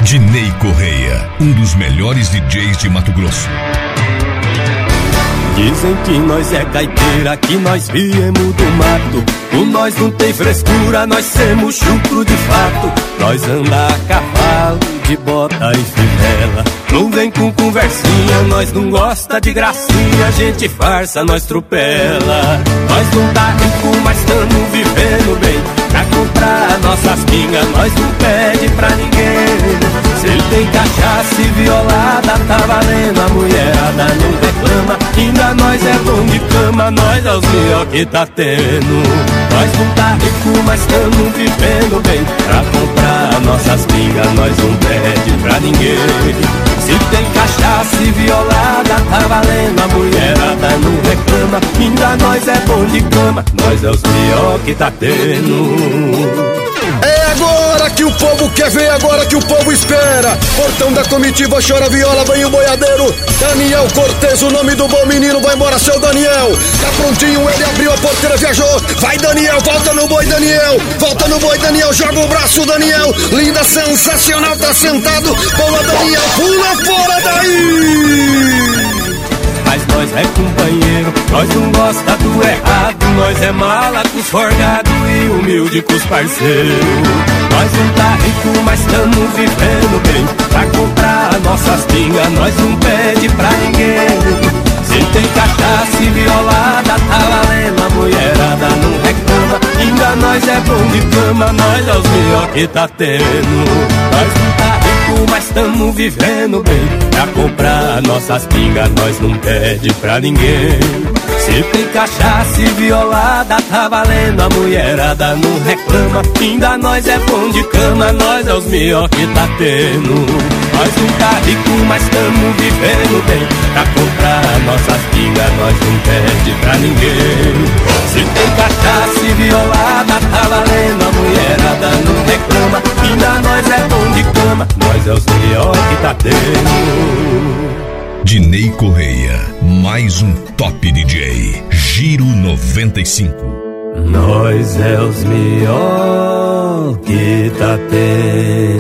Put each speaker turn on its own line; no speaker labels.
Dinei Correia, um dos melhores DJs de Mato Grosso.
Dizem que nós é caipira, que nós viemos do mato. O nós não tem frescura, nós semos chucro de fato. Nós anda a cavalo, de bota e fivela. Não vem com conversinha, nós não gosta de gracinha. A gente farsa, nós tropela. Nós não tá rico, mas tamo vivendo bem. Pra comprar nossas pingas, nós não pede pra ninguém. Se ele tem cachaça e violada, tá valendo. A mulherada não reclama. Ainda nós é bom de cama, nós é os melhor que tá tendo. Nós não tá rico, mas tamo vivendo bem. Pra comprar nossas pingas, nós não pede pra ninguém. Se tem cachaça e violada, tá valendo. A mulherada não reclama. Ainda nós é bom de cama, nós é os melhor que tá tendo.
É agora que o povo quer ver, agora que o povo espera. Portão da comitiva chora viola, vem o boiadeiro Daniel Cortez, o nome do bom menino. Vai embora, seu Daniel. Tá prontinho, ele abriu a porteira, viajou. Vai, Daniel, volta no boi, Daniel. Volta no boi, Daniel, joga o braço, Daniel. Linda, sensacional, tá sentado. Boa, Daniel, pula fora daí.
Mas nós é companheiro, nós não gosta do errado. Nós é mala com os forgado e humilde com os parceiros. Nós não tá rico, mas tamo vivendo bem. Pra comprar nossas pingas, nós não pede pra ninguém. Se tem cachaça e violada, tá valendo. A mulherada não reclama. Ainda nós é bom de cama, nós é os melhor que tá tendo. Nós não tá rico, mas tamo vivendo bem. Pra comprar nossas pingas, nós não pede pra ninguém. Se tem cachaça e violada, tá valendo. A mulherada não reclama. Ainda nós é bom de cama, nós é os melhor que tá tendo. Nós não tá rico, mas tamo vivendo bem. Pra comprar nossas pingas, nós não pede pra ninguém. Se tem cachaça e violada, tá valendo. A mulherada não reclama. Ainda nós é bom de cama, nós é os melhor que tá tendo.
Dinei Correia, mais um top DJ. Giro 95.
Nós é os melhor que tá tendo.